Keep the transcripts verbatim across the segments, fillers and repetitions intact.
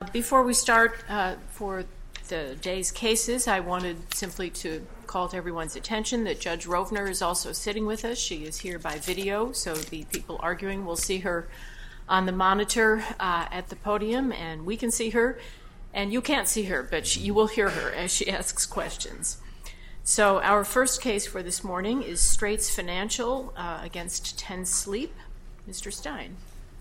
before we start uh, for the day's cases, I wanted simply to call to everyone's attention that Judge Rovner is also sitting with us. She is here by video, so the people arguing will see her on the monitor uh, at the podium, and we can see her, and you can't see her, but she, you will hear her as she asks questions. So our first case for this morning is Straits Financial uh, against Ten Sleep. Mister Stein.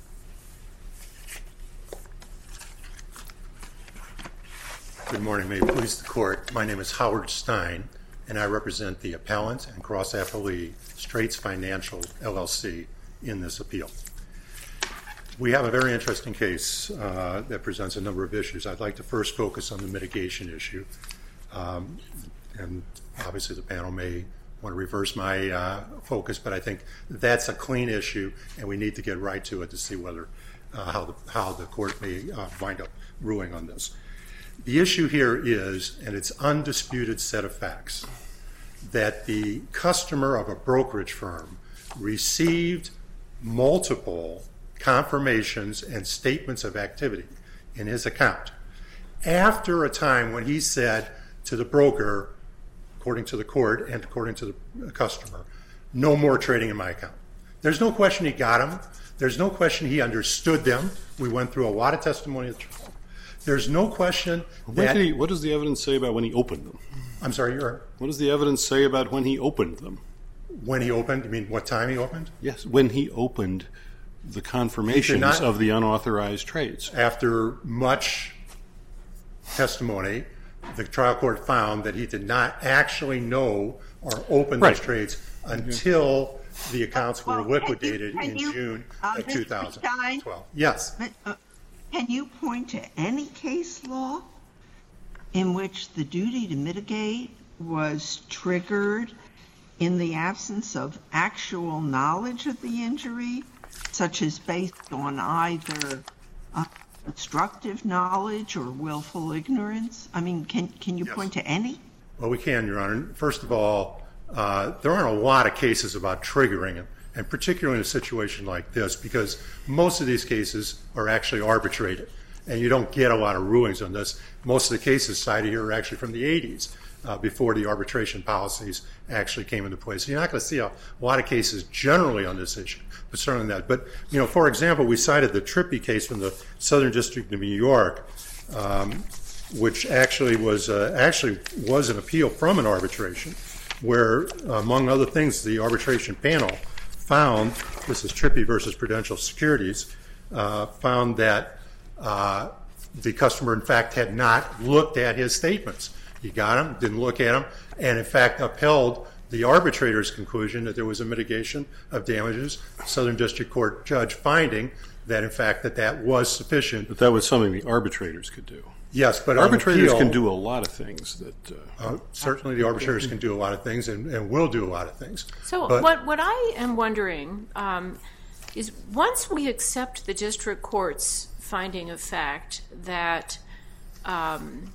Good morning. May it please the Court. My name is Howard Stein, and I represent the appellant and cross-appellee Straits Financial, L L C, in this appeal. We have a very interesting case uh, that presents a number of issues. I'd like to first focus on the mitigation issue. Um, and obviously the panel may want to reverse my uh, focus, but I think that's a clean issue, and we need to get right to it to see whether uh, how, the, how the Court may uh, wind up ruling on this. The issue here is, and it's undisputed set of facts, that the customer of a brokerage firm received multiple confirmations and statements of activity in his account after a time when he said to the broker, according to the court and according to the customer, no more trading in my account. There's no question he got them. There's no question he understood them. We went through a lot of testimony. There's no question that... He, what does the evidence say about when he opened them? I'm sorry, you're... What does the evidence say about when he opened them? When he opened? You mean what time he opened? Yes, when he opened the confirmations not, of the unauthorized trades. After much testimony, the trial court found that he did not actually know or open right. those trades until mm-hmm. the accounts were well, liquidated can you, can in you, June uh, of two thousand twelve. Yes. But, uh, can you point to any case law in which the duty to mitigate was triggered in the absence of actual knowledge of the injury, such as based on either uh, constructive knowledge or willful ignorance? I mean, can can you yes. point to any? Well, we can, Your Honor. First of all, uh, there aren't a lot of cases about triggering it, and particularly in a situation like this, because most of these cases are actually arbitrated, and you don't get a lot of rulings on this. Most of the cases cited here are actually from the eighties, uh, before the arbitration policies actually came into place. So you're not going to see a, a lot of cases generally on this issue, but certainly that. But, you know, for example, we cited the Trippi case from the Southern District of New York, um, which actually was uh, actually was an appeal from an arbitration, where, among other things, the arbitration panel found, this is Trippi versus Prudential Securities, uh, found that uh, the customer, in fact, had not looked at his statements. He got them, didn't look at them, and, in fact, upheld the arbitrator's conclusion that there was a mitigation of damages, Southern District Court judge finding that, in fact, that that was sufficient. But that was something the arbitrators could do. Yes, but arbitrators appeal, can do a lot of things. That uh, uh, certainly the arbitrators can do a lot of things and, and will do a lot of things. So but, what what I am wondering um, is, once we accept the district court's finding of fact that um,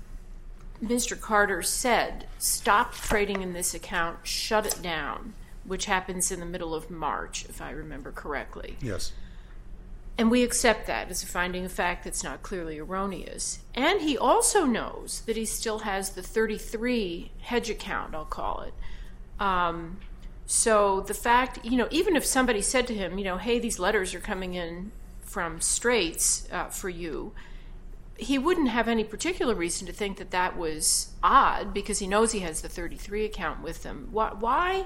Mister Carter said, stop trading in this account, shut it down, which happens in the middle of March, if I remember correctly. Yes. And we accept that as a finding of fact that's not clearly erroneous. And he also knows that he still has the thirty-three hedge account, I'll call it. Um, so the fact, you know, even if somebody said to him, you know, hey, these letters are coming in from Straits uh, for you, he wouldn't have any particular reason to think that that was odd, because he knows he has the thirty-three account with them. Why, why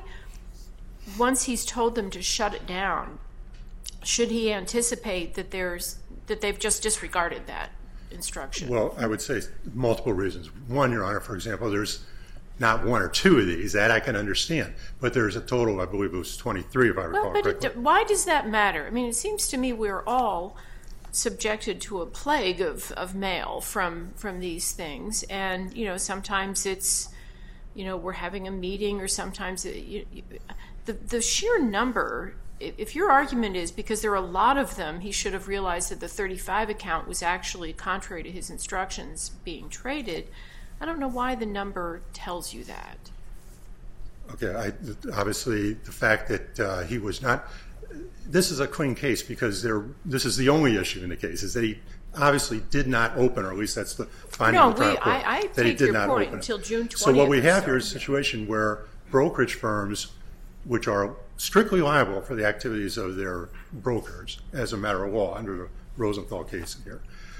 once he's told them to shut it down, should he anticipate that there's that they've just disregarded that instruction? Well, I would say multiple reasons. One, Your Honor, for example, there's not one or two of these. That I can understand. But there's a total, I believe it was twenty-three, if I recall well, but correctly. It, why does that matter? I mean, it seems to me we're all subjected to a plague of, of mail from from these things. And, you know, sometimes it's, you know, we're having a meeting, or sometimes it, you, you, the, the sheer number... If your argument is because there are a lot of them, he should have realized that the thirty-five account was actually contrary to his instructions being traded, I don't know why the number tells you that. Okay, I, obviously the fact that uh, he was not, this is a clean case because there, this is the only issue in the case, is that he obviously did not open, or at least that's the finding no, of the trial we, court, I, I that take he did your not point open until June twentieth. So what we have so. here is a situation where brokerage firms, which are strictly liable for the activities of their brokers as a matter of law under the Rosenthal case here,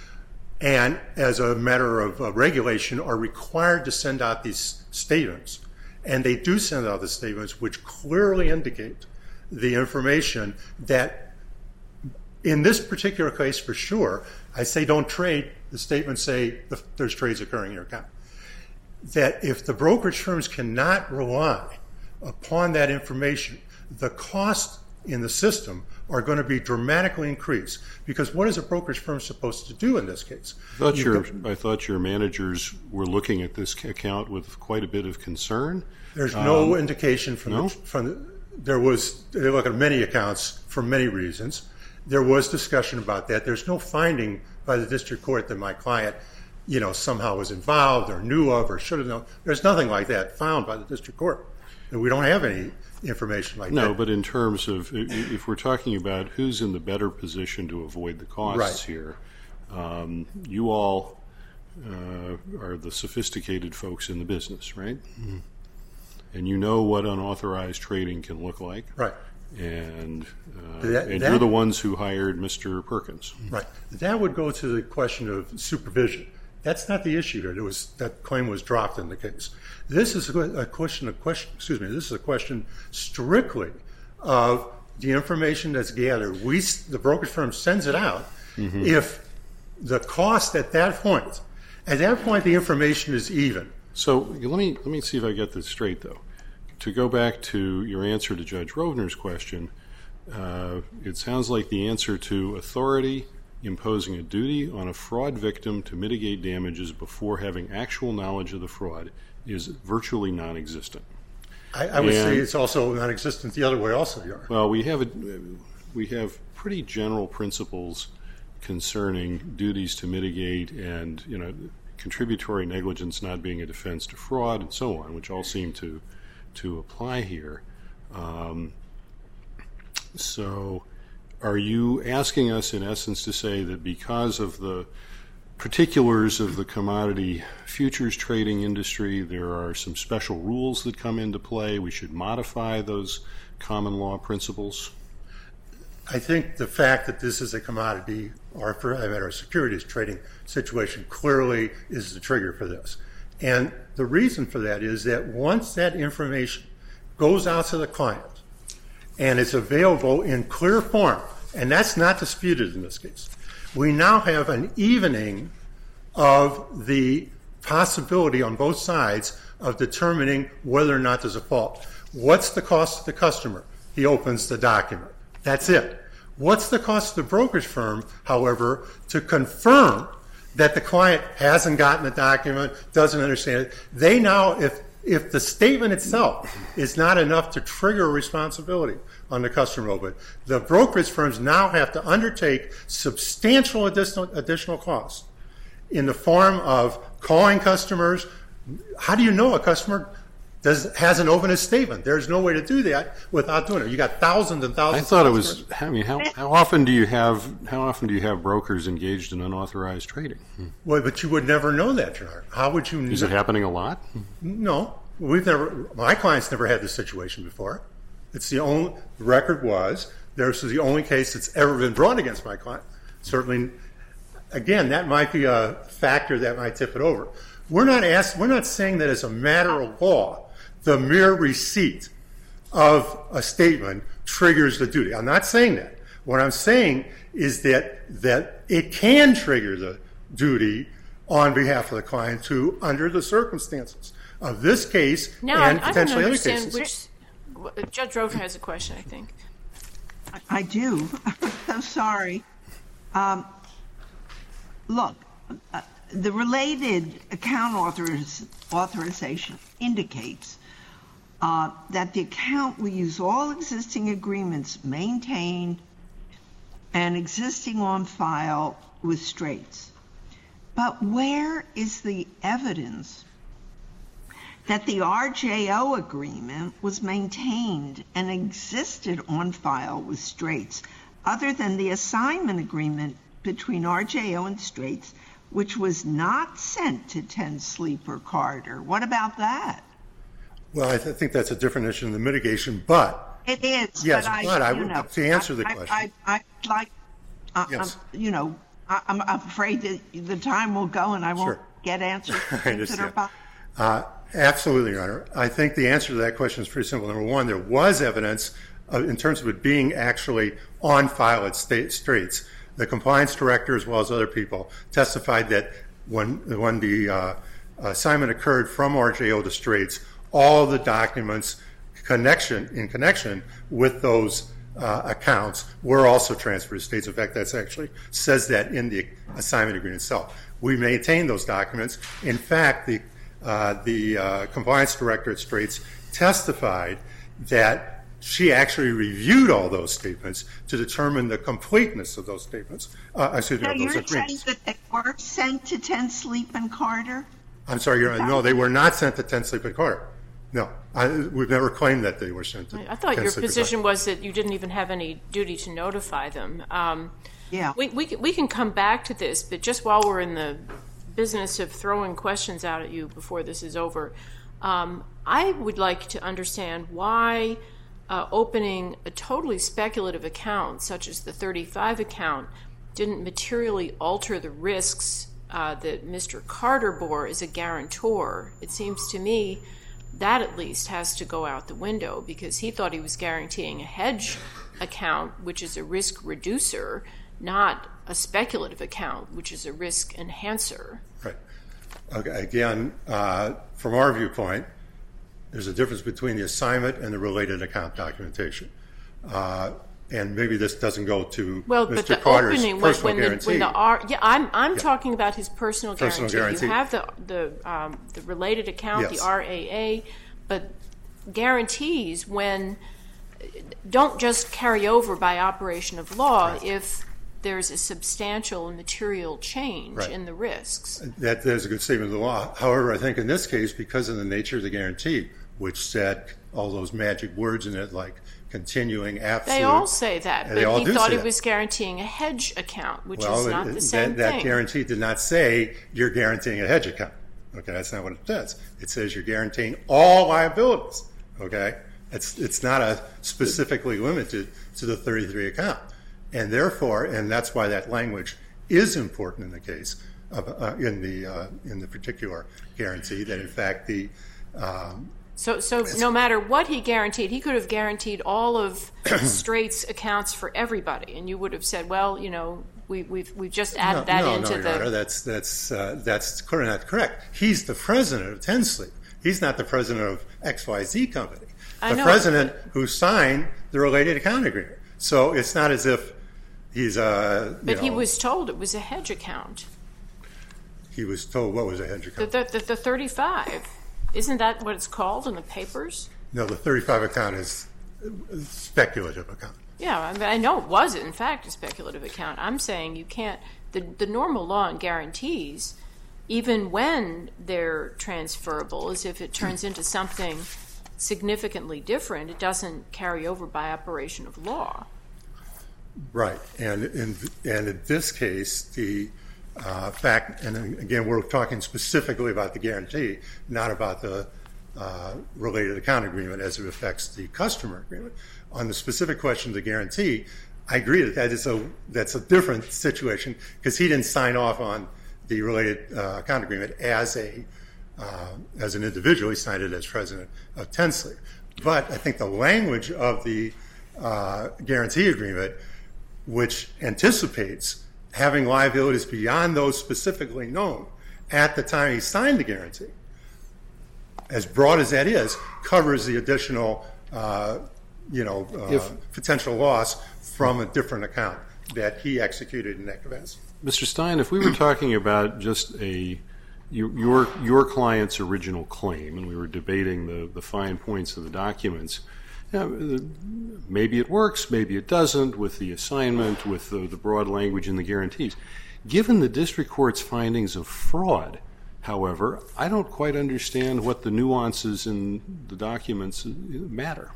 and as a matter of uh, regulation, are required to send out these statements. And they do send out the statements which clearly indicate the information that, in this particular case for sure, I say don't trade, the statements say there's trades occurring in your account. That if the brokerage firms cannot rely upon that information, the costs in the system are going to be dramatically increased. Because what is a brokerage firm supposed to do in this case? I thought, your, I thought your managers were looking at this account with quite a bit of concern. There's no um, indication from, no? the, from the, there was, they look at many accounts for many reasons. There was discussion about that. There's no finding by the district court that my client, you know, somehow was involved or knew of or should have known. There's nothing like that found by the district court. And we don't have any information like no, that. No, but in terms of, if we're talking about who's in the better position to avoid the costs right. here, um, you all uh, are the sophisticated folks in the business, right? Mm-hmm. And you know what unauthorized trading can look like. Right. And, uh, that, and that, you're the ones who hired Mister Perkins. Right. That would go to the question of supervision. That's not the issue here. There was, that claim was dropped in the case. This is a question of question. Excuse me. This is a question strictly of the information that's gathered. We, the brokerage firm, sends it out. Mm-hmm. If the cost at that point, at that point, the information is even. So let me let me see if I get this straight, though. To go back to your answer to Judge Rovner's question, uh, it sounds like the answer to authority imposing a duty on a fraud victim to mitigate damages before having actual knowledge of the fraud is virtually non-existent. I, I would and, say it's also non-existent the other way also, Your Honor. Well, we have, a, we have pretty general principles concerning duties to mitigate and, you know, contributory negligence not being a defense to fraud and so on, which all seem to, to apply here. Um, so are you asking us, in essence, to say that because of the particulars of the commodity futures trading industry, there are some special rules that come into play? We should modify those common law principles? I think the fact that this is a commodity, or for that matter, a securities trading situation, clearly is the trigger for this. And the reason for that is that once that information goes out to the client and it's available in clear form, and that's not disputed in this case, we now have an evening of the possibility on both sides of determining whether or not there's a fault. What's the cost to the customer? He opens the document. That's it. What's the cost to the brokerage firm, however, to confirm that the client hasn't gotten the document, doesn't understand it? They now, if if the statement itself is not enough to trigger a responsibility on the customer open, the brokerage firms now have to undertake substantial additional additional costs in the form of calling customers. How do you know a customer does hasn't opened a statement? There's no way to do that without doing it. You got thousands and thousands. I thought of it was. I mean, how, how often do you have how often do you have brokers engaged in unauthorized trading? Well, but you would never know that, John. How would you? Is know? it happening a lot? No, we've never. My clients never had this situation before. It's the only the record was this is the only case that's ever been brought against my client. Certainly, again, that might be a factor that might tip it over. We're not asked. We're not saying that as a matter of law, the mere receipt of a statement triggers the duty. I'm not saying that. What I'm saying is that that it can trigger the duty on behalf of the client to, under the circumstances of this case now, and I, potentially I other don't understand cases. which, Judge Rovner has a question, I think. I do. I'm sorry. Um, look, uh, the related account authoriz- authorization indicates uh, that the account will use all existing agreements maintained and existing on file with Straits. But where is the evidence that the R J O agreement was maintained and existed on file with Straits, other than the assignment agreement between R J O and Straits, which was not sent to Ten Sleeper Carter. What about that? Well, I th- think that's a different issue than the mitigation, but it is. Yes, but I, but I you would know, to answer I, the I, question. I, I, I like, uh, Yes. um, you know, I, I'm afraid that the time will go and I won't Sure. get answers to I things that are understand. po- Uh, absolutely, Your Honor. I think the answer to that question is pretty simple. Number one, there was evidence uh, in terms of it being actually on file at State Straits. The compliance director, as well as other people, testified that when when the uh, assignment occurred from R J O to Straits, all the documents connection in connection with those uh, accounts were also transferred to States. In fact, that's actually says that in the assignment agreement itself. We maintain those documents. In fact, the uh, the uh, compliance director at Straits testified that she actually reviewed all those statements to determine the completeness of those statements. Uh, excuse me, So of those you're saying agreements. that they were sent to Ten Sleep and Carter? I'm sorry, Your Honor. No, they were not sent to Ten Sleep and Carter. No, I, we've never claimed that they were sent to. I thought Ten your Sleep and position Carter. was that you didn't even have any duty to notify them. Um, Yeah. we, we, can- we can come back to this, but just while we're in the business of throwing questions out at you before this is over, um, I would like to understand why uh, opening a totally speculative account, such as the thirty-five account, didn't materially alter the risks uh, that Mister Carter bore as a guarantor. It seems to me that at least has to go out the window, because he thought he was guaranteeing a hedge account, which is a risk reducer, not a speculative account, which is a risk enhancer. Right. Okay, again, uh, from our viewpoint, there's a difference between the assignment and the related account documentation. Uh, and maybe this doesn't go to Well, but Mister the Carter's opening when, personal when the guarantee. when the R yeah I'm I'm talking about his personal, Personal guarantee. guarantee. You have the the um, the related account, Yes. the R A A, but guarantees when don't just carry over by operation of law Right. if there's a substantial and material change Right. in the risks. That, that is a good statement of the law. However, I think in this case, because of the nature of the guarantee, which said all those magic words in it like continuing, absolute. They all say that, They all but he do thought say he that. was guaranteeing a hedge account, which well, is not it- the same that, that thing. guarantee did not say you're guaranteeing a hedge account. Okay, that's not what it says. It says you're guaranteeing all liabilities. Okay, it's it's not a specifically limited to the thirty-three account, and therefore, and that's why that language is important in the case of uh, in the uh, in the particular guarantee. That in fact the um, So, so no matter what he guaranteed, he could have guaranteed all of Straight's accounts for everybody, and you would have said, "Well, you know, we, we've we've just added no, that no, into no, Your the." Honor, that's that's uh, that's cor- not correct. He's the president of Ten Sleep. He's not the president of X Y Z company. I The know. president who signed the related account agreement. So it's not as if he's uh, you But he know, was told it was a hedge account. he was told what was a hedge The, account. the, the, the thirty-five, isn't that what it's called in the papers? No, the thirty-five account is a speculative account. Yeah, I, mean, I know it was, in fact, a speculative account. I'm saying you can't, the, the normal law and guarantees, even when they're transferable, is if it turns into something significantly different, it doesn't carry over by operation of law. Right, and in and in this case, the uh, fact, and again, we're talking specifically about the guarantee, not about the uh, related account agreement as it affects the customer agreement. On the specific question of the guarantee, I agree that that is a that's a different situation because he didn't sign off on the related uh, account agreement as a uh, as an individual. He signed it as president of Ten Sleep. But I think the language of the uh, guarantee agreement, which anticipates having liabilities beyond those specifically known at the time he signed the guarantee, as broad as that is, covers the additional, uh, you know, uh, If- potential loss from a different account that he executed in that capacity. Mister Stein, if we were talking about just a your your, your client's original claim, and we were debating the, the fine points of the documents, you know, maybe it works, maybe it doesn't, with the assignment, with the, the broad language in the guarantees. Given the district court's findings of fraud, however, I don't quite understand what the nuances in the documents matter.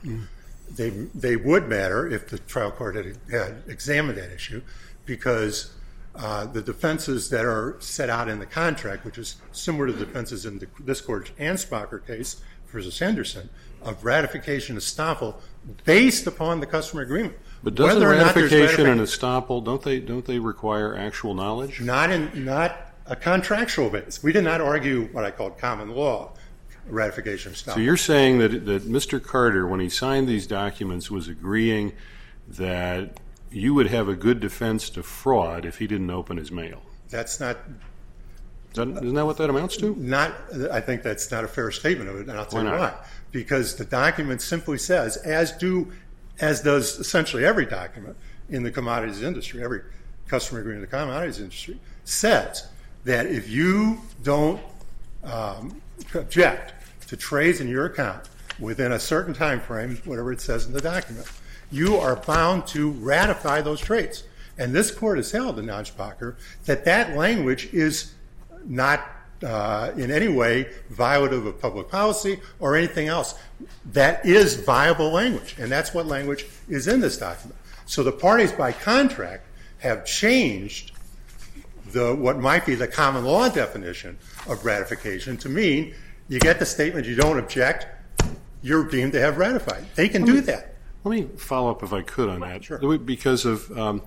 They they would matter if the trial court had, had examined that issue, because uh, the defenses that are set out in the contract, which is similar to the defenses in the, this court's Ansbacher case versus Henderson, of ratification estoppel based upon the customer agreement. But doesn't Whether or not there's ratification ratific- and estoppel, don't they don't they require actual knowledge? Not in not a contractual basis. We did not argue what I called common law ratification estoppel. So you're saying that that Mister Carter, when he signed these documents, was agreeing that you would have a good defense to fraud if he didn't open his mail. That's not. Isn't that what that amounts to? Not. I think that's not a fair statement of it, and I'll tell Why you not? why. Because the document simply says, as do, as does essentially every document in the commodities industry, every customer agreement in the commodities industry, says that if you don't um, object to trades in your account within a certain time frame, whatever it says in the document, you are bound to ratify those trades. And this court has held in Ansbacher that that language is not uh, in any way violative of public policy or anything else. That is viable language, and that's what language is in this document. So the parties by contract have changed the what might be the common law definition of ratification to mean you get the statement, you don't object, you're deemed to have ratified. They can do that. Let me follow up, if I could, on that. Sure. Because of um,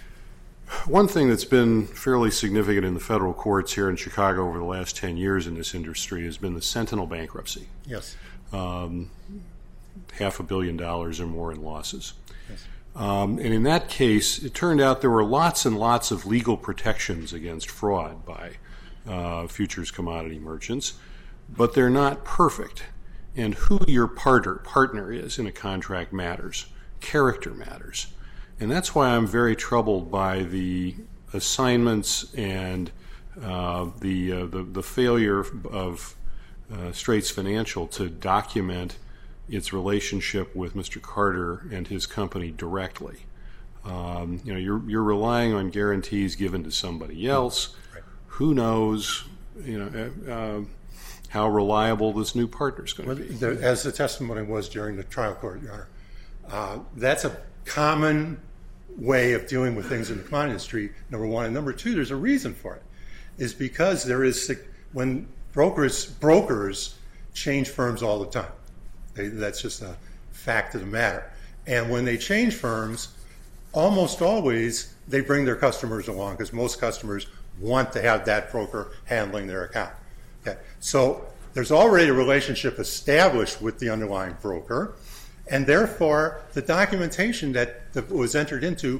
one thing that's been fairly significant in the federal courts here in Chicago over the last ten years in this industry has been the Sentinel bankruptcy. Yes. Um, half a billion dollars or more in losses. Yes. Um, and in that case, it turned out there were lots and lots of legal protections against fraud by uh, futures commodity merchants, but they're not perfect. And who your partner, partner is in a contract matters. Character matters. And that's why I'm very troubled by the assignments and uh, the, uh, the the failure of uh, Straits Financial to document its relationship with Mister Carter and his company directly. Um, you know, you're you're relying on guarantees given to somebody else. Right. Who knows? You know. Uh, how reliable this new partner is going to Well, be. the, as the testimony was during the trial court, Your Honor, uh, that's a common way of dealing with things in the commodity industry, number one. And number two, there's a reason for it, is because there is, when brokers brokers change firms all the time. They, that's just a fact of the matter. And when they change firms, almost always they bring their customers along because most customers want to have that broker handling their account. Okay. So there's already a relationship established with the underlying broker, and therefore the documentation that, that was entered into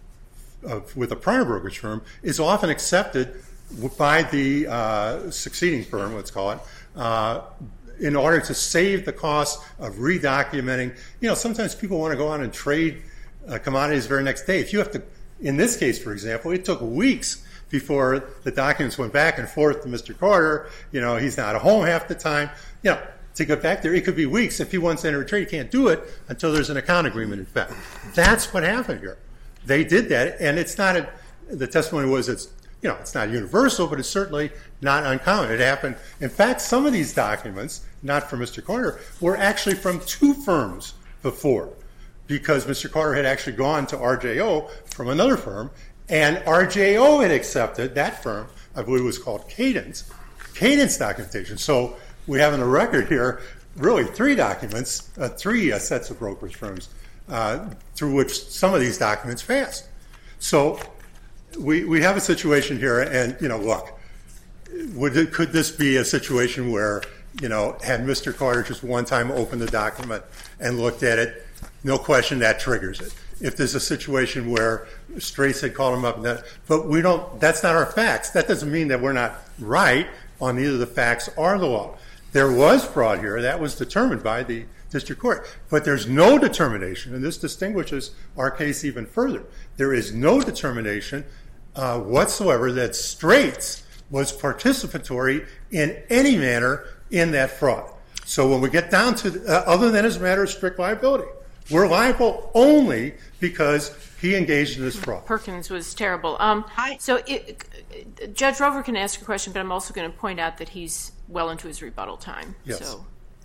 uh, with a prior brokerage firm is often accepted by the uh, succeeding firm, let's call it, uh, in order to save the cost of redocumenting. You know, sometimes people want to go on and trade uh, commodities the very next day. If you have to, in this case, for example, it took weeks before the documents went back and forth to Mister Carter. You know, he's not at home half the time. You know, to get back there, it could be weeks. If he wants to enter a trade, he can't do it until there's an account agreement in fact. That's what happened here. They did that, and it's not a, the testimony was it's, you know, it's not universal, but it's certainly not uncommon. It happened. In fact, some of these documents, not from Mister Carter, were actually from two firms before, because Mister Carter had actually gone to R J O from another firm, and R J O had accepted, that firm, I believe it was called Cadence, Cadence documentation. So we have on the record here really three documents, uh, three uh, sets of brokerage firms uh, through which some of these documents passed. So we we have a situation here, and, you know, look, would it, could this be a situation where, you know, had Mister Carter just one time opened the document and looked at it, no question that triggers it. If there's a situation where Straits had called him up, and that, but we don't, that's not our facts. That doesn't mean that we're not right on either the facts or the law. There was fraud here. That was determined by the district court. But there's no determination, and this distinguishes our case even further. There is no determination uh, whatsoever that Straits was participatory in any manner in that fraud. So when we get down to, uh, other than as a matter of strict liability, we're liable only because he engaged in this fraud. Perkins was terrible. Um, I- so it, Judge Rover can ask a question, but I'm also going to point out that he's well into his rebuttal time. Yes. So,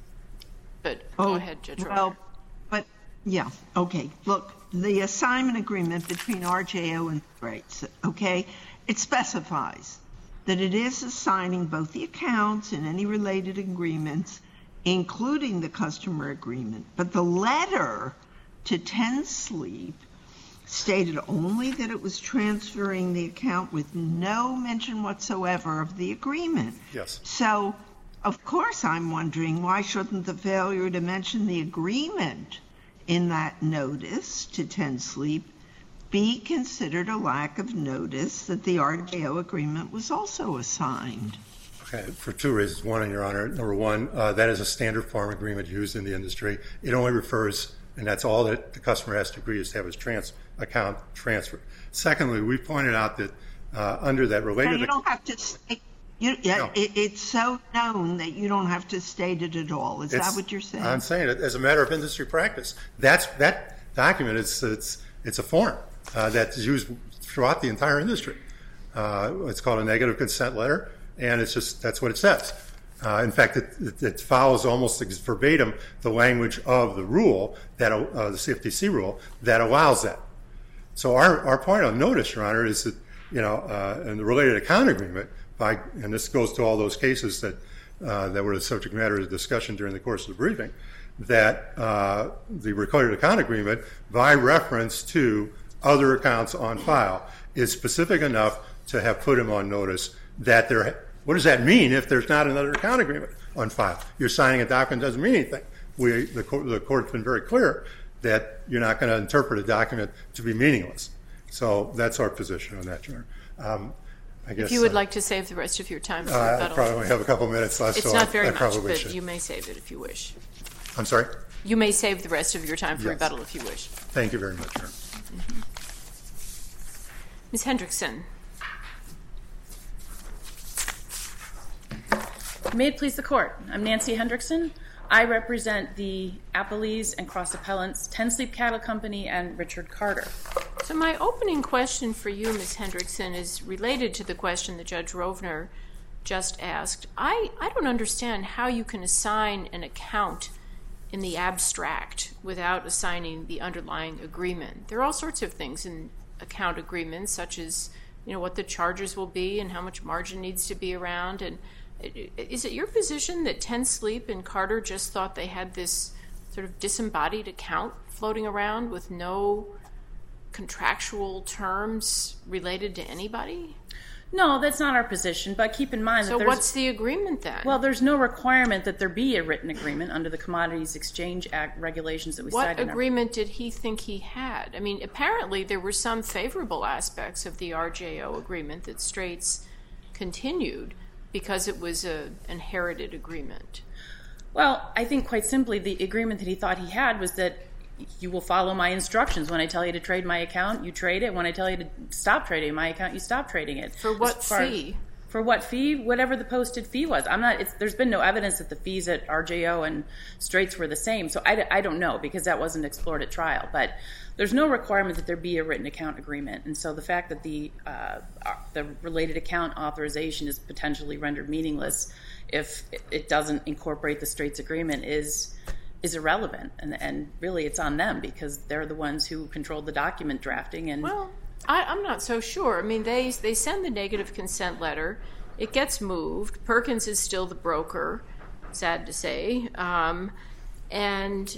but Oh, go ahead, Judge Rover. well, but, yeah, okay. Look, the assignment agreement between R J O and Straits, okay, it specifies that it is assigning both the accounts and any related agreements, including the customer agreement. But the letter to ten Sleep stated only that it was transferring the account with no mention whatsoever of the agreement. Yes. So, of course, I'm wondering, why shouldn't the failure to mention the agreement in that notice to ten Sleep be considered a lack of notice that the R J O agreement was also assigned? Okay, for two reasons. One, Your Honor, number one, uh, that is a standard farm agreement used in the industry. It only refers, and that's all that the customer has to agree is to have his trans account transferred. Secondly, we pointed out that uh, under that related... So you don't have to state, you, yeah, no. it, it's so known that you don't have to state it at all. Is It's, that what you're saying? I'm saying it as a matter of industry practice. That's that document. It's it's it's a form uh, that's used throughout the entire industry. Uh, it's called a negative consent letter, and it's just that's what it says. Uh, in fact, it, it, it follows almost verbatim the language of the rule that uh, the C F T C rule that allows that. So our our point of notice, Your Honor, is that you know uh, in the related account agreement, by and this goes to all those cases that. Uh, that were the subject matter of discussion during the course of the briefing, that uh, the recorded account agreement, by reference to other accounts on file, is specific enough to have put him on notice that there. What does that mean if there's not another account agreement on file? You're signing a document doesn't mean anything. We, the, court, the court's been very clear that you're not going to interpret a document to be meaningless. So that's our position on that, Your Honor. Um, I guess, if you would uh, like to save the rest of your time for uh, rebuttal. I probably only have a couple minutes left. It's so not I, very I much, but should. you may save it if you wish. I'm sorry? You may save the rest of your time for Yes. rebuttal if you wish. Thank you very much, Your Honor. Mm-hmm. Miz Hendrickson. May it please the Court. I'm Nancy Hendrickson. I represent the appellees and cross-appellants, ten Sleep Cattle Company and Richard Carter. So my opening question for you, Miz Hendrickson, is related to the question that Judge Rovner just asked. I, I don't understand how you can assign an account in the abstract without assigning the underlying agreement. There are all sorts of things in account agreements, such as you know what the charges will be and how much margin needs to be around. And is it your position that ten Sleep and Carter just thought they had this sort of disembodied account floating around with no contractual terms related to anybody? No, that's not our position, but keep in mind so that there's... what's the agreement then? Well, there's no requirement that there be a written agreement under the Commodities Exchange Act regulations that we what cited. What agreement did he think he had? I mean, apparently there were some favorable aspects of the R J O agreement that Straits continued because it was an inherited agreement. Well, I think quite simply the agreement that he thought he had was that you will follow my instructions. When I tell you to trade my account, you trade it. When I tell you to stop trading my account, you stop trading it. For what fee? For what fee? Whatever the posted fee was. I'm not. It's, there's been no evidence that the fees at R J O and Straits were the same, so I, I don't know because that wasn't explored at trial. But there's no requirement that there be a written account agreement, and so the fact that the uh, the related account authorization is potentially rendered meaningless if it doesn't incorporate the Straits agreement is. is irrelevant, and, and really it's on them because they're the ones who controlled the document drafting. And well, I, I'm not so sure. I mean, they they send the negative consent letter. It gets moved. Perkins is still the broker, sad to say. Um, and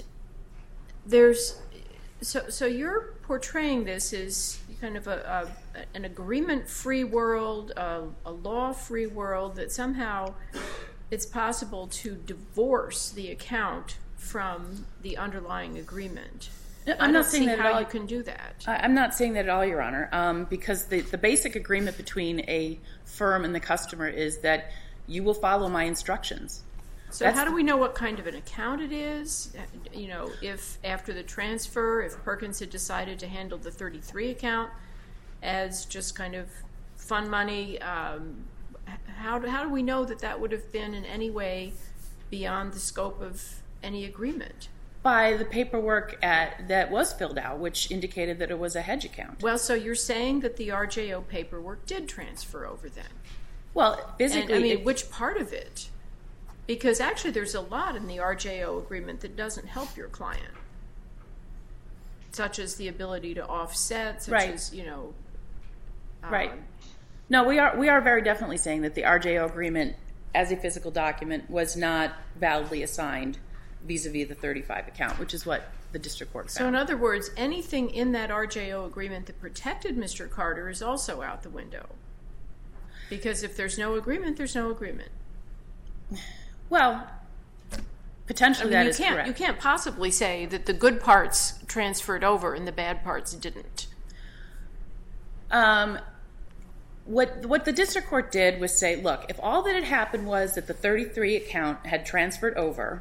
there's so so you're portraying this as kind of a, a an agreement-free world, a, a law-free world, that somehow it's possible to divorce the account from the underlying agreement. I'm not saying that how at all. You can do that. I'm not saying that at all, Your Honor, um, because the, the basic agreement between a firm and the customer is that you will follow my instructions. So That's how do we know what kind of an account it is? You know, if after the transfer, if Perkins had decided to handle the thirty-three account as just kind of fun money, um, how, do, how do we know that that would have been in any way beyond the scope of any agreement? By the paperwork at, that was filled out, which indicated that it was a hedge account. Well, so you're saying that the R J O paperwork did transfer over then? Well, physically... And, I mean, it, which part of it? Because actually there's a lot in the R J O agreement that doesn't help your client, such as the ability to offset, such right. as, you know... Um, right. No, we are we are very definitely saying that the R J O agreement as a physical document was not validly assigned vis-a-vis the thirty-five account, which is what the district court found. So in other words, anything in that R J O agreement that protected Mister Carter is also out the window. Because if there's no agreement, there's no agreement. Well, potentially I mean, that you is can't, correct. You can't possibly say that the good parts transferred over and the bad parts didn't. Um, what what the district court did was say, look, if all that had happened was that the thirty-three account had transferred over,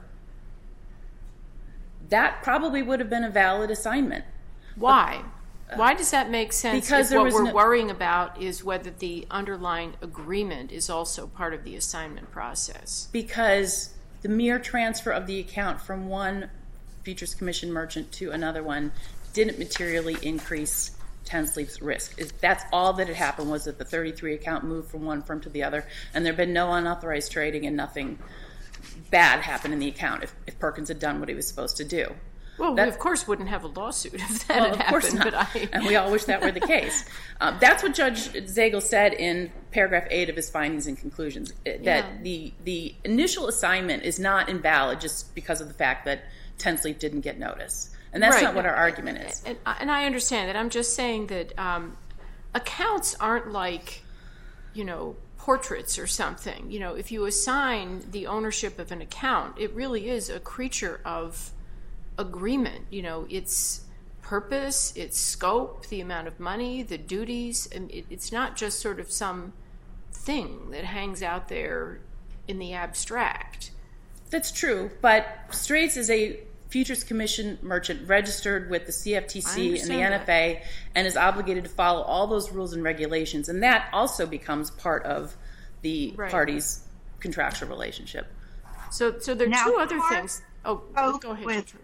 that probably would have been a valid assignment. Why? Why does that make sense Because if there what was we're no- worrying about is whether the underlying agreement is also part of the assignment process? Because the mere transfer of the account from one futures commission merchant to another one didn't materially increase Ten Sleep's risk. Is That's all that had happened, was that the thirty-three account moved from one firm to the other, and there had been no unauthorized trading and nothing bad happened in the account if, if Perkins had done what he was supposed to do. Well, That- we of course wouldn't have a lawsuit if that Well, had of course happened. not. But I... And we all wish that were the case. Um, that's what Judge Zagel said in paragraph eight of his findings and conclusions, that Yeah. the, the initial assignment is not invalid just because of the fact that Ten Sleep didn't get notice. And that's Right. not what our argument is. And, and I understand that. I'm just saying that um, accounts aren't like, you know, portraits or something. You know, if you assign the ownership of an account, it really is a creature of agreement. You know, its purpose, its scope, the amount of money, the duties. And it, it's not just sort of some thing that hangs out there in the abstract. That's true, but Straits is a futures commission merchant registered with the C F T I C and the understand N F A and is obligated to follow all those rules and regulations, and that also becomes part of the Right. parties' contractual relationship. So, so there are Now, two other Clark things. Oh, spoke go ahead. with- Judge Roper.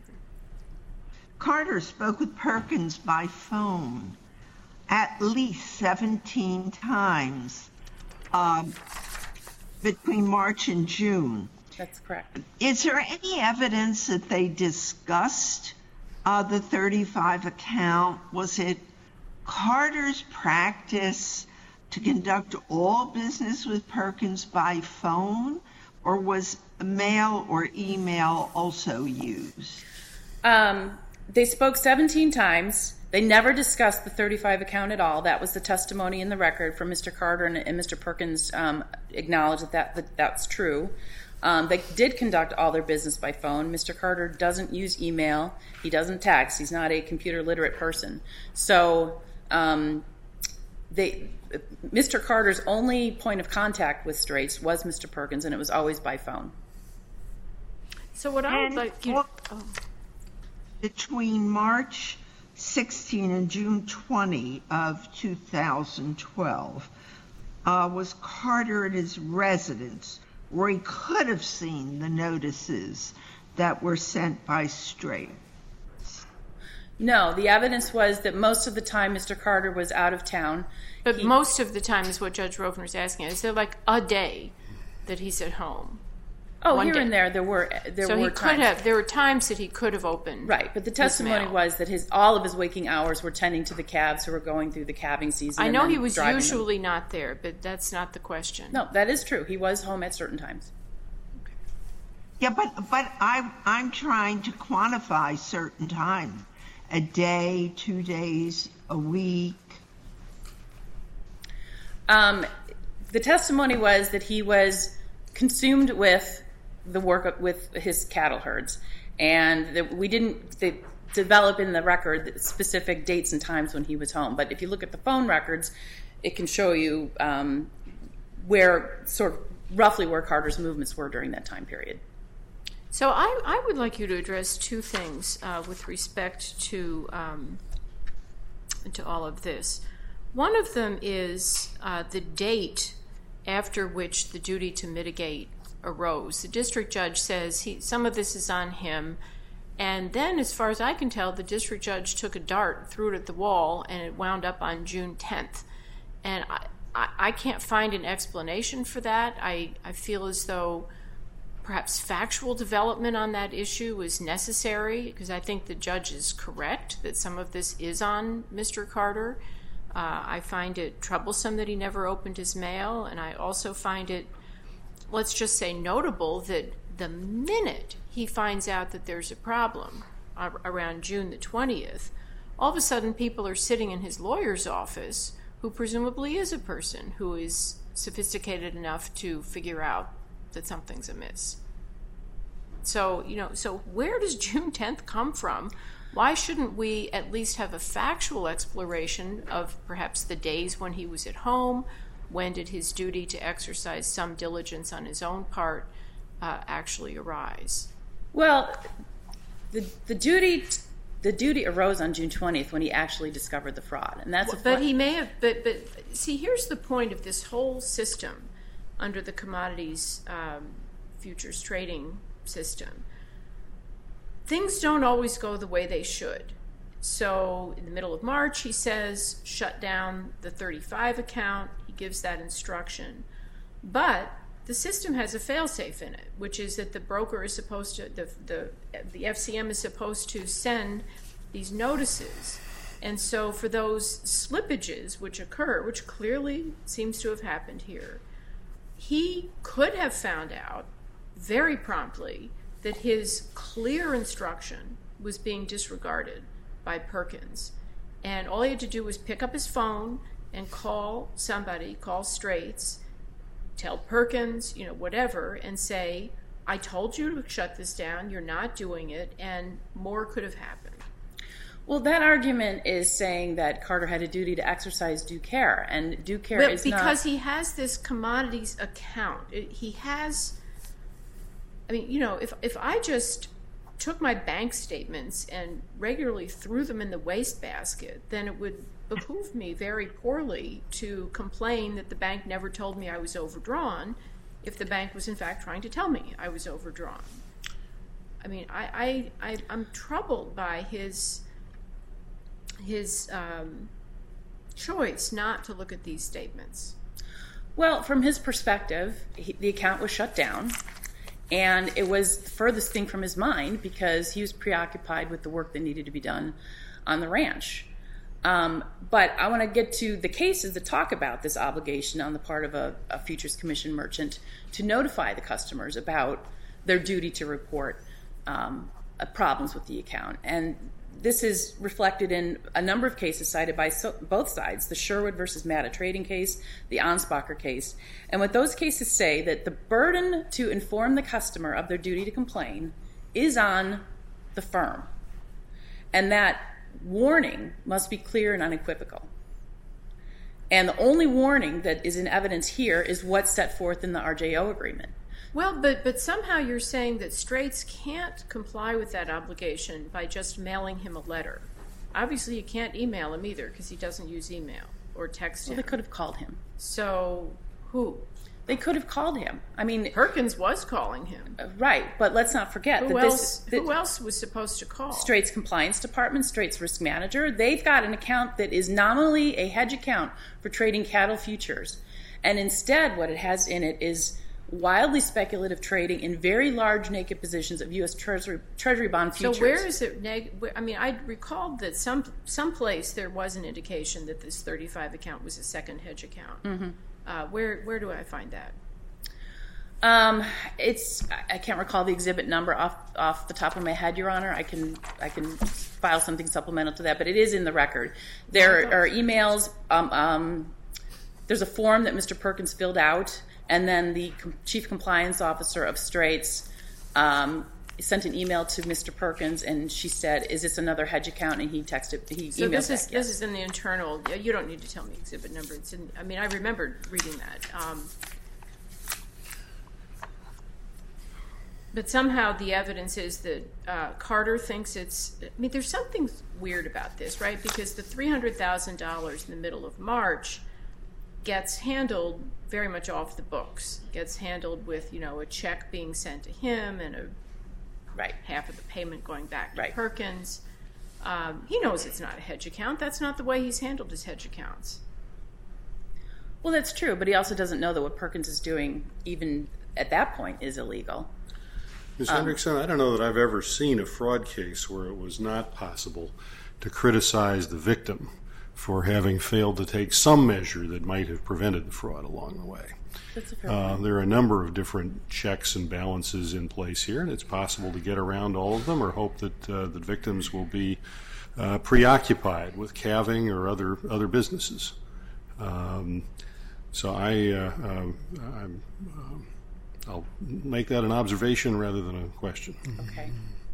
Carter spoke with Perkins by phone at least seventeen times um, between March and June. That's correct. Is there any evidence that they discussed uh, the thirty-five account? Was it Carter's practice to conduct all business with Perkins by phone, or was mail or email also used? Um, they spoke seventeen times. They never discussed the thirty-five account at all. That was the testimony in the record from Mister Carter, and, and Mister Perkins um, acknowledged that, that, that that's true. Um, they did conduct all their business by phone. Mister Carter doesn't use email. He doesn't text. He's not a computer literate person. So um, they, Mister Carter's only point of contact with Straits was Mister Perkins, and it was always by phone. So what I would And like you... what- oh. Between March sixteenth and June twentieth of two thousand twelve, uh, was Carter at his residence where he could have seen the notices that were sent by Strait? No, the evidence was that most of the time Mister Carter was out of town. But He- most of the time is what Judge Rovner is asking. Is there like a day that he's at home? Oh, one here day. and there, there were there so were he could times. have. There were times that he could have opened. Right, but the his testimony mail. was that his all of his waking hours were tending to the calves who were going through the calving season. I and know then he was driving them. usually not there, but that's not the question. No, that is true. He was home at certain times. Yeah, but but I I'm trying to quantify certain time, a day, two days, a week. Um, the testimony was that he was consumed with the work of, with his cattle herds, and that we didn't they develop in the record specific dates and times when he was home. But if you look at the phone records, it can show you um, where sort of roughly where Carter's movements were during that time period. So I, I would like you to address two things uh, with respect to um, to all of this. One of them is uh, the date after which the duty to mitigate arose. The district judge says he, some of this is on him, and then, as far as I can tell, the district judge took a dart, threw it at the wall, and it wound up on June tenth. And I, I, I can't find an explanation for that. I, I feel as though perhaps factual development on that issue is necessary, because I think the judge is correct that some of this is on Mister Carter. Uh, I find it troublesome that he never opened his mail, and I also find it, let's just say, notable that the minute he finds out that there's a problem uh, around June the twentieth, all of a sudden people are sitting in his lawyer's office, who presumably is a person who is sophisticated enough to figure out that something's amiss. So, you know, so where does June tenth come from? Why shouldn't we at least have a factual exploration of perhaps the days when he was at home? When did his duty to exercise some diligence on his own part uh, actually arise? Well, the the duty the duty arose on June twentieth when he actually discovered the fraud, and that's. Well, a but he may have. But but see, here's the point of this whole system under the commodities um, futures trading system. Things don't always go the way they should. So in the middle of March, he says, shut down the thirty-five account. He gives that instruction. But the system has a fail-safe in it, which is that the broker is supposed to, the, the, the F C M is supposed to send these notices. And so for those slippages which occur, which clearly seems to have happened here, he could have found out very promptly that his clear instruction was being disregarded by Perkins. And all he had to do was pick up his phone and call somebody, call Straits, tell Perkins, you know, whatever, and say, I told you to shut this down, you're not doing it, and more could have happened. Well, that argument is saying that Carter had a duty to exercise due care, and due care but is because not... Because he has this commodities account. It, he has... I mean, you know, if if I just took my bank statements and regularly threw them in the wastebasket, then it would behoove me very poorly to complain that the bank never told me I was overdrawn if the bank was in fact trying to tell me I was overdrawn. I mean, I, I, I, I'm troubled by his, his um, choice not to look at these statements. Well, from his perspective, he, the account was shut down. And it was the furthest thing from his mind because he was preoccupied with the work that needed to be done on the ranch. Um, but I want to get to the cases that talk about this obligation on the part of a, a futures commission merchant to notify the customers about their duty to report um, uh, problems with the account. And this is reflected in a number of cases cited by so, both sides, the Sherwood versus Matta trading case, the Ansbacher case. And what those cases say that the burden to inform the customer of their duty to complain is on the firm. And that warning must be clear and unequivocal. And the only warning that is in evidence here is what's set forth in the R J O agreement. Well, but but somehow you're saying that Straits can't comply with that obligation by just mailing him a letter. Obviously, you can't email him either because he doesn't use email or text him. Well, they could have called him. So, who? They could have called him. I mean, Perkins was calling him. Uh, right, but let's not forget who that else, this... That who else was supposed to call? Straits Compliance Department, Straits Risk Manager. They've got an account that is nominally a hedge account for trading cattle futures. And instead, what it has in it is wildly speculative trading in very large naked positions of U S Treasury, Treasury bond futures. So where is it? Neg- I mean, I recalled that some someplace there was an indication that this thirty-five account was a second hedge account. Mm-hmm. Uh, where where do I find that? Um, it's I can't recall the exhibit number off off the top of my head, Your Honor. I can I can file something supplemental to that, but it is in the record. There are emails. Um, um, there's a form that Mister Perkins filled out. And then the chief compliance officer of Straits um, sent an email to Mister Perkins, and she said, "Is this another hedge account?" And he texted, he so emailed this back, is yes. this is in the internal. You don't need to tell me exhibit number. It's in. I mean, I remember reading that. Um, but somehow the evidence is that uh, Carter thinks it's. I mean, there's something weird about this, right? Because the three hundred thousand dollars in the middle of March gets handled very much off the books. Gets handled with, you know, a check being sent to him and a right half of the payment going back to right. Perkins. Um, he knows it's not a hedge account. That's not the way he's handled his hedge accounts. Well, that's true, but he also doesn't know that what Perkins is doing, even at that point, is illegal. Miz Um, Hendrickson, I don't know that I've ever seen a fraud case where it was not possible to criticize the victim for having failed to take some measure that might have prevented the fraud along the way. That's a fair Uh, point. there are a number of different checks and balances in place here, and it's possible to get around all of them or hope that uh, the victims will be uh, preoccupied with calving or other other businesses. Um, so I, uh, uh, I'm, um, I'll make that an observation rather than a question. Okay.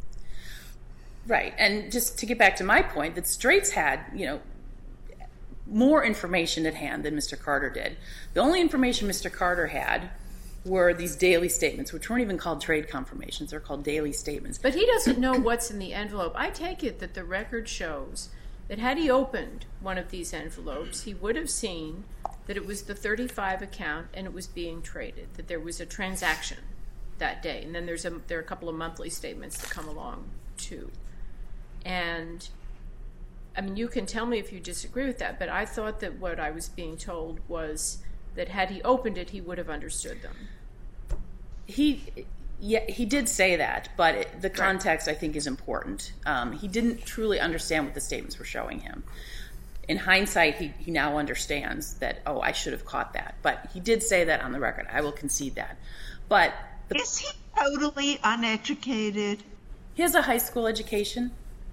Right, and just to get back to my point, that Straits had, you know, more information at hand than Mister Carter did. The only information Mister Carter had were these daily statements, which weren't even called trade confirmations. They're called daily statements. But he doesn't know what's in the envelope. I take it that the record shows that had he opened one of these envelopes, he would have seen that it was the thirty-five account and it was being traded, that there was a transaction that day. And then there's a, there are a couple of monthly statements that come along too. And I mean, you can tell me if you disagree with that, but I thought that what I was being told was that had he opened it, he would have understood them. He, yeah, he did say that, but it, the context, I think, is important. Um, he didn't truly understand what the statements were showing him. In hindsight, he, he now understands that, oh, I should have caught that. But he did say that on the record. I will concede that. But the, Is he totally uneducated? he has a high school education.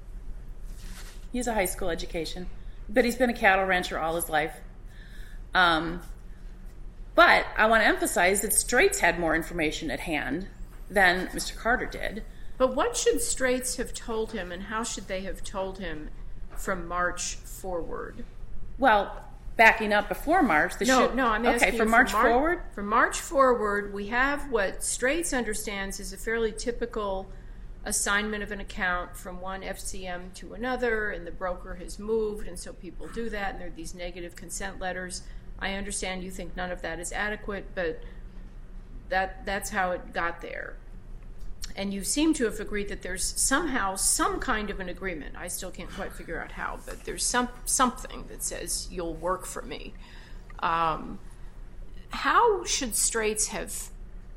He has a high school education. But he's been a cattle rancher all his life. Um, but I want to emphasize that Straits had more information at hand than Mister Carter did. But what should Straits have told him, and how should they have told him from March forward? Well, backing up before March, the No, should, no, I'm okay, asking from you March from Mar- forward. From March forward, we have what Straits understands is a fairly typical assignment of an account from one F C M to another, and the broker has moved, and so people do that, and there are these negative consent letters. I understand you think none of that is adequate, but that that's how it got there. And you seem to have agreed that there's somehow some kind of an agreement. I still can't quite figure out how, but there's some something that says you'll work for me. Um, how should Straits have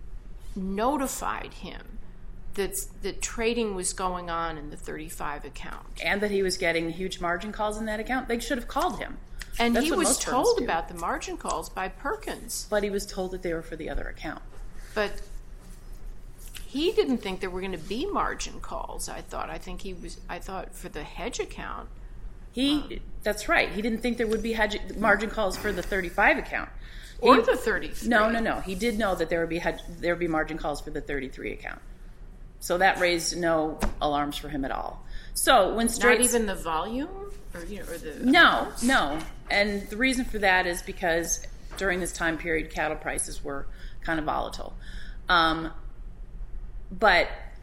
notified him that that trading was going on in the thirty-five account? And that he was getting huge margin calls in that account? They should have called him. And That's he what was most firms told do. about the margin calls by Perkins. But he was told that they were for the other account. But he didn't think there were going to be margin calls, I thought. I think he was, I thought for the hedge account. He, Um, that's right. He didn't think there would be hedge, margin calls for the thirty-five account. Or He- the thirty-three. No, no, no. He did know that there would be hedge, there would be margin calls for the thirty-three account. So that raised no alarms for him at all. So when Not Straits, even the volume? Or, you know, or the no, amounts? no. And the reason for that is because during this time period, cattle prices were kind of volatile. Um, but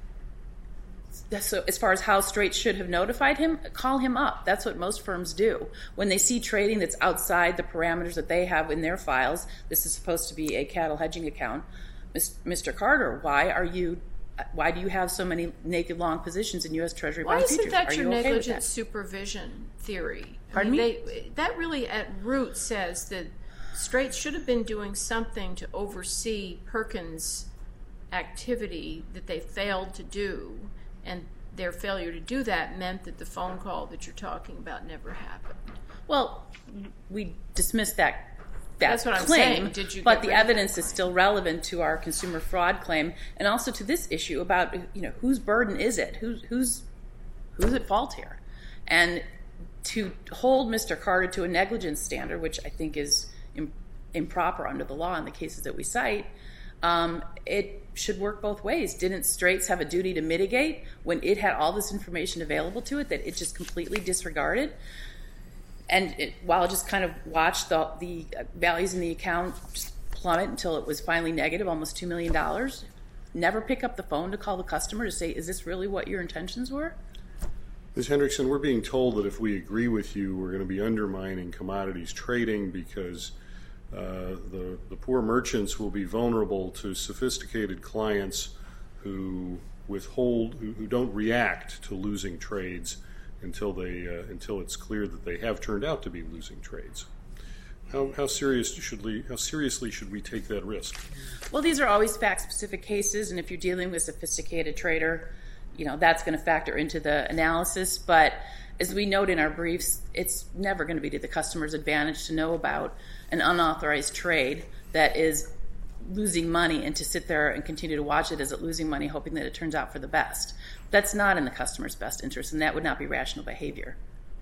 so as far as how Straits should have notified him, call him up. That's what most firms do. When they see trading that's outside the parameters that they have in their files, this is supposed to be a cattle hedging account. Mister Carter, why are you, why do you have so many naked long positions in U S Treasury Why bond isn't futures? that Are your you okay with negligent that? supervision theory? I Pardon mean, me? They, that really at root says that Straits should have been doing something to oversee Perkins' activity that they failed to do, and their failure to do that meant that the phone call that you're talking about never happened. Well, we dismissed that that That's what I'm claim, saying. Did you but get the rid of that evidence is claim? still relevant to our consumer fraud claim, and also to this issue about, you know, whose burden is it? Who's who's who's at fault here? And to hold Mister Carter to a negligence standard, which I think is im- improper under the law in the cases that we cite, um, it should work both ways. Didn't Straits have a duty to mitigate when it had all this information available to it that it just completely disregarded? And it, while it just kind of watched the, the values in the account just plummet until it was finally negative, almost two million dollars, never pick up the phone to call the customer to say, is this really what your intentions were? Miz Hendrickson, we're being told that if we agree with you, we're going to be undermining commodities trading because uh, the, the poor merchants will be vulnerable to sophisticated clients who withhold, who, who don't react to losing trades until they uh, until it's clear that they have turned out to be losing trades. How, how serious should we how seriously should we take that risk? Well, these are always fact-specific cases, and if you're dealing with a sophisticated trader, you know, that's going to factor into the analysis. But as we note in our briefs, it's never going to be to the customer's advantage to know about an unauthorized trade that is losing money and to sit there and continue to watch it as it losing money, hoping that it turns out for the best. That's not in the customer's best interest, and that would not be rational behavior.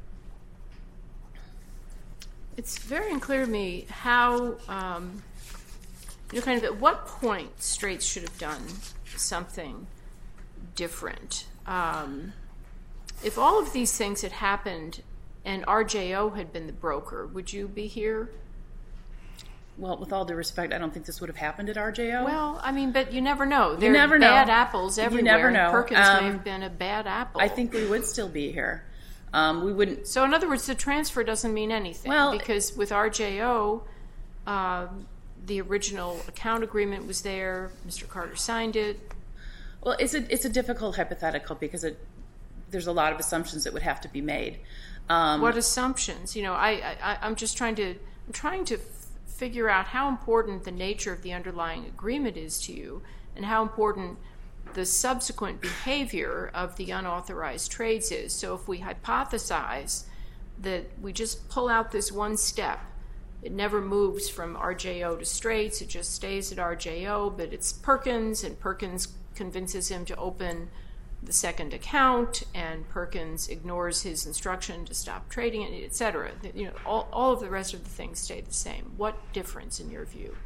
It's very unclear to me how, um, you know, kind of at what point Straits should have done something different. Um, if all of these things had happened and R J O had been the broker, would you be here? Well, with all due respect, I don't think this would have happened at R J O. Well, I mean, but you never know. There You never are know. bad apples everywhere. You never know. And Perkins Um, may have been a bad apple. I think we would still be here. Um, we wouldn't. So, in other words, the transfer doesn't mean anything. Well, because with R J O, um, the original account agreement was there. Mister Carter signed it. Well, it's a it's a difficult hypothetical because it, there's a lot of assumptions that would have to be made. Um, What assumptions? You know, I, I I'm just trying to I'm trying to f- figure out how important the nature of the underlying agreement is to you, and how important the subsequent behavior of the unauthorized trades is. So if we hypothesize that we just pull out this one step, it never moves from R J O to Straits, it just stays at R J O, but it's Perkins, and Perkins convinces him to open the second account, and Perkins ignores his instruction to stop trading it, et cetera. You know, all, all of the rest of the things stay the same. What difference in your view?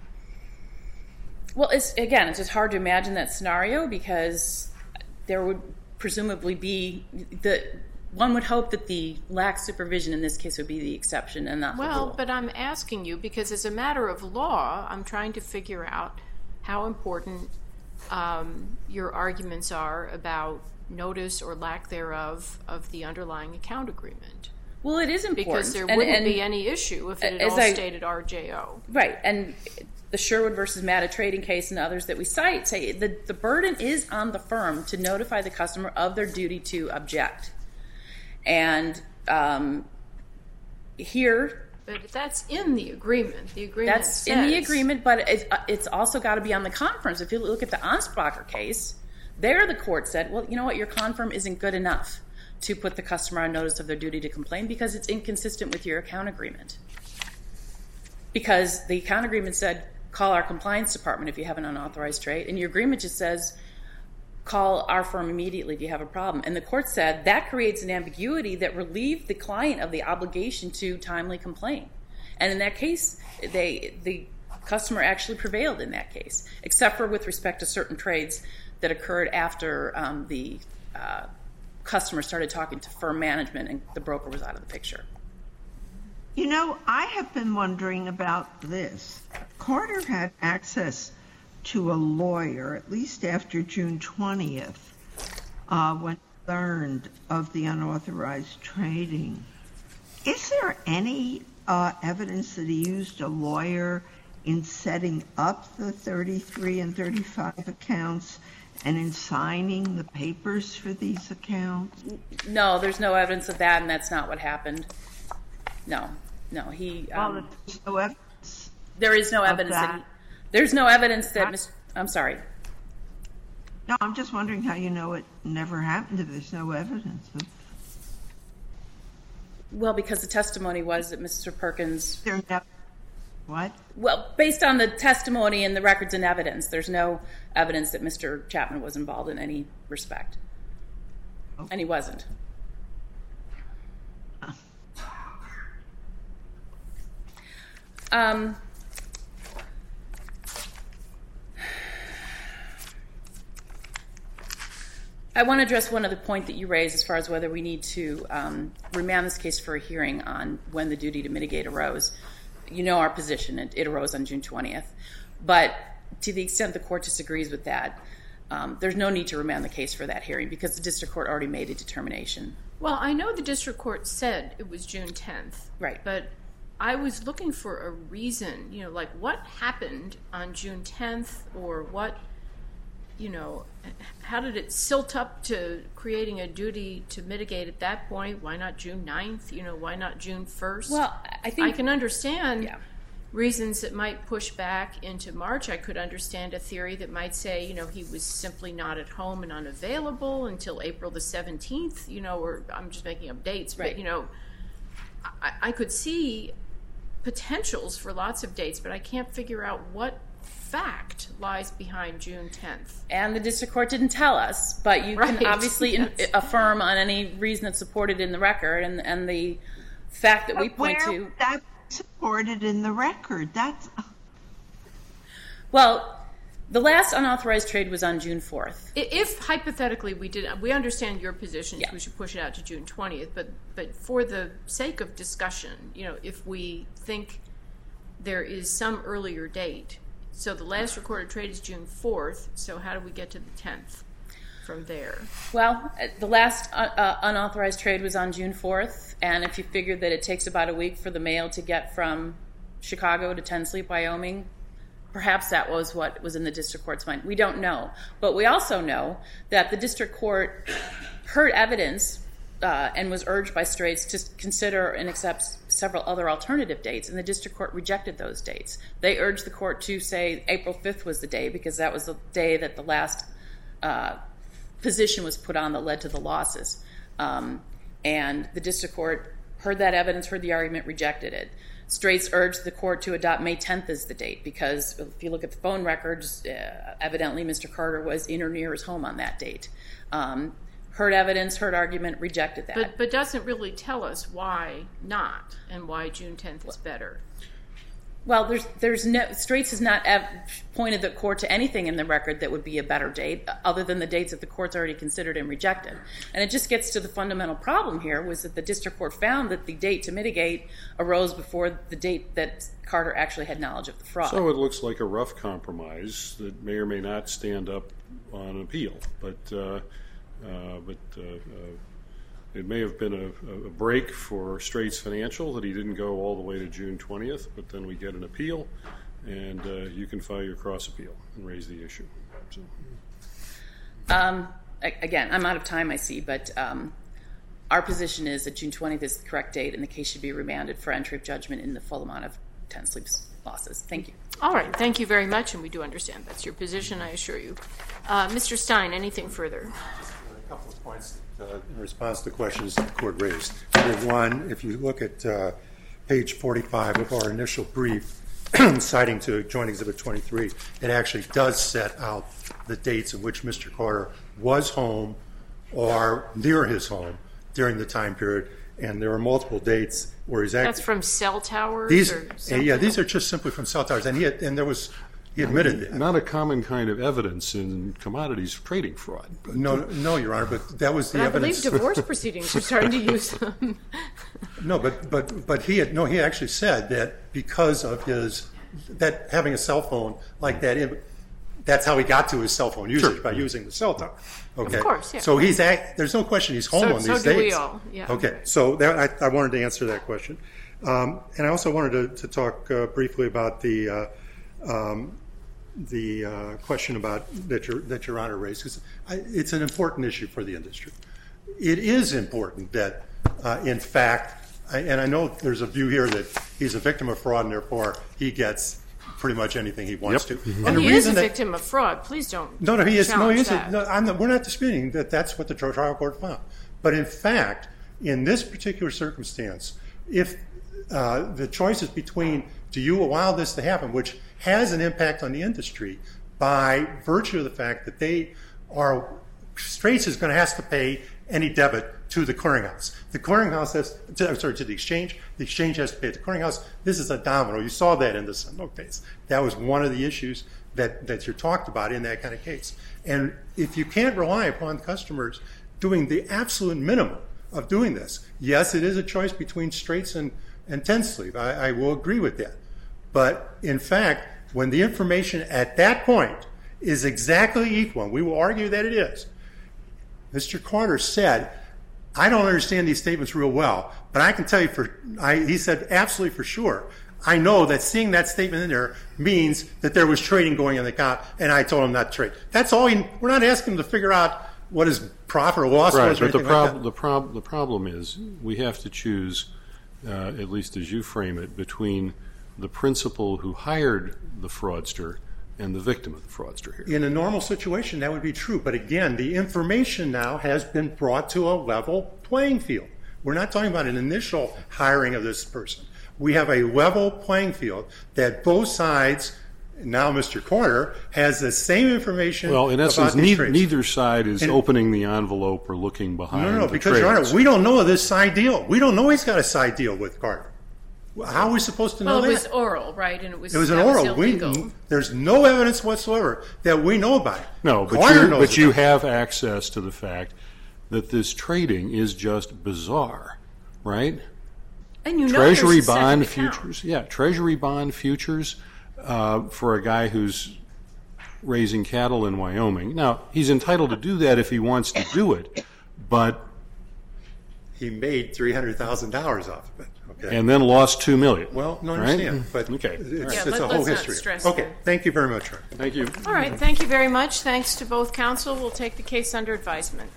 Well, it's again, it's just hard to imagine that scenario because there would presumably be the one would hope that the lax supervision in this case would be the exception and not the rule. Well, but I'm asking you because as a matter of law, I'm trying to figure out how important um, your arguments are about notice or lack thereof of the underlying account agreement. Well, it is important Because there and, wouldn't and, be any issue if it had as all I- stayed at R J O. Right, and the Sherwood versus Matta trading case and others that we cite say the, the burden is on the firm to notify the customer of their duty to object. And um, here... But that's in the agreement. The agreement That's says, in the agreement, but it's, uh, it's also got to be on the confirms. If you look at the Anspracher case, there the court said, well, you know what, your confirm isn't good enough to put the customer on notice of their duty to complain because it's inconsistent with your account agreement. Because the account agreement said, call our compliance department if you have an unauthorized trade, and your agreement just says, call our firm immediately if you have a problem. And the court said that creates an ambiguity that relieved the client of the obligation to timely complain. And in that case, they, the customer actually prevailed in that case, except for with respect to certain trades that occurred after um, the uh, customer started talking to firm management and the broker was out of the picture. You know, I have been wondering about this. Carter had access to a lawyer, at least after June twentieth, uh, when he learned of the unauthorized trading. Is there any uh, evidence that he used a lawyer in setting up the thirty-three and thirty-five accounts and in signing the papers for these accounts? No, there's no evidence of that, and that's not what happened. No, no, he... Um, Well, there's no evidence. there is no evidence that... that. he, there's no evidence that... Huh? Mister I'm sorry. No, I'm just wondering how you know it never happened if there's no evidence. Well, because the testimony was that Mister Perkins... There never... What? Well, based on the testimony and the records and evidence, there's no evidence that Mister Chapman was involved in any respect. Okay. And he wasn't. Um... I want to address one other point that you raised as far as whether we need to um, remand this case for a hearing on when the duty to mitigate arose. You know our position. It, it arose on June twentieth. But to the extent the court disagrees with that, um, there's no need to remand the case for that hearing because the district court already made a determination. Well, I know the district court said it was June tenth. Right. But I was looking for a reason, you know, like what happened on June tenth or what, you know, how did it silt up to creating a duty to mitigate at that point? Why not June ninth? You know, why not June first? Well, I think... I can understand Yeah. reasons that might push back into March. I could understand a theory that might say, you know, he was simply not at home and unavailable until April the seventeenth, you know, or I'm just making up dates, Right. but, you know, I, I could see potentials for lots of dates, but I can't figure out what fact lies behind June tenth. And the district court didn't tell us, but you Right. can obviously in, Yes. affirm on any reason that's supported in the record, and, and the fact that we But point where to... would that supported in the record? That's Well, the last unauthorized trade was on June fourth. I- If hypothetically we did, we understand your position, Yeah. we should push it out to June twentieth, but, but for the sake of discussion, you know, if we think there is some earlier date, so the last recorded trade is June fourth, so how do we get to the tenth from there? Well, uh, the last uh, uh, unauthorized trade was on June fourth, and if you figure that it takes about a week for the mail to get from Chicago to Ten Sleep, Wyoming, perhaps that was what was in the district court's mind. We don't know. But we also know that the district court heard evidence uh, and was urged by Straits to consider and accept several other alternative dates, and the district court rejected those dates. They urged the court to say April fifth was the day because that was the day that the last uh, position was put on that led to the losses. Um, and the district court heard that evidence, heard the argument, rejected it. Straits urged the court to adopt May tenth as the date because if you look at the phone records, uh, evidently Mister Carter was in or near his home on that date. Um, heard evidence, heard argument, rejected that. But, but doesn't really tell us why not and why June tenth is better. Well, there's there's no Straits has not ev- pointed the court to anything in the record that would be a better date other than the dates that the court's already considered and rejected. And it just gets to the fundamental problem here was that the district court found that the date to mitigate arose before the date that Carter actually had knowledge of the fraud. So it looks like a rough compromise that may or may not stand up on appeal, but uh, uh, but uh, uh, it may have been a, a break for Straits Financial that he didn't go all the way to June twentieth, but then we get an appeal, and uh, you can file your cross appeal and raise the issue. So. Um, again, I'm out of time, I see, but um, our position is that June twentieth is the correct date, and the case should be remanded for entry of judgment in the full amount of Ten Sleep's losses. Thank you. All right, thank you very much, and we do understand that's your position, I assure you. Uh, Mister Stein, anything further? A couple of points uh, in response to questions that the court raised. Number one, if you look at uh, page forty-five of our initial brief, citing to Joint Exhibit twenty-three, it actually does set out the dates in which Mister Carter was home or near his home during the time period, and there are multiple dates where he's actually... That's from cell towers? These, or uh, something? yeah, these are just simply from cell towers, and he had, and there was he admitted that. Not a common kind of evidence in commodities trading fraud. But No, no, Your Honor, but that was the But I evidence. believe divorce proceedings are starting to use them. No, but but but he had no. He actually said that because of his that having a cell phone like that, it, that's how he got to his cell phone usage Sure. by using the cell tower. Okay, Of course, yeah. So he's act, there's no question he's home So- on so these do we dates. all, yeah. Okay, so that, I, I wanted to answer that question, um, and I also wanted to, to talk uh, briefly about the uh, um, the uh, question about that your that Your Honor raised, because it's an important issue for the industry. It is important that, uh, in fact, I, and I know there's a view here that he's a victim of fraud and therefore he gets pretty much anything he wants Yep. to. Mhm. And the He is a reason that- victim of fraud. Please don't no, no, he is. No, he challenge isn't. that. No, I'm not, we're not disputing that. That's what the trial court found. But in fact, in this particular circumstance, if uh, the choice is between do you allow this to happen, which has an impact on the industry by virtue of the fact that they are Straits is going to have to pay any debit to the clearinghouse. The clearinghouse has, to, sorry, to the exchange. The exchange has to pay the clearinghouse. This is a domino. You saw that in the Sunnote case. That was one of the issues that, that you talked about in that kind of case. And if you can't rely upon customers doing the absolute minimum of doing this, yes, it is a choice between Straits and, and Ten Sleep. I, I will agree with that. But in fact, when the information at that point is exactly equal, and we will argue that it is, Mister Carter said, I don't understand these statements real well, but I can tell you for, I, he said absolutely for sure, I know that seeing that statement in there means that there was trading going on the account, and I told him not to trade. That's all. He, we're not asking him to figure out what his profit or loss Right, was or but the, anything prob- like that. the, prob- the problem is we have to choose, uh, at least as you frame it, between the principal who hired the fraudster and the victim of the fraudster here. In a normal situation, that would be true. But again, the information now has been brought to a level playing field. We're not talking about an initial hiring of this person. We have a level playing field that both sides, now Mister Corner, has the same information Well, in essence, about these neither, trades. neither side is And- opening the envelope or looking behind No, no, no, the because, Your trades. Honor, we don't know of this side deal. We don't know he's got a side deal with Carter. How are we supposed to know Well, that? it was oral, right? And it was It was an that oral. We, illegal. there's no evidence whatsoever that we know about it. No, but Carter you, knows but you about it. have access to the fact that this trading is just bizarre, right? And you know Treasury there's a second bond account. futures, yeah, Treasury bond futures uh, for a guy who's raising cattle in Wyoming. Now, he's entitled to do that if he wants to do it, but He made three hundred thousand dollars off of it. Okay. and then lost two million. Well, no, I right? understand, but Okay. it's, Yeah, it's let- a whole let's not history. stress Okay, that. thank you very much, Your Honor. Thank you. All right, thank you very much. Thanks to both counsel. We'll take the case under advisement.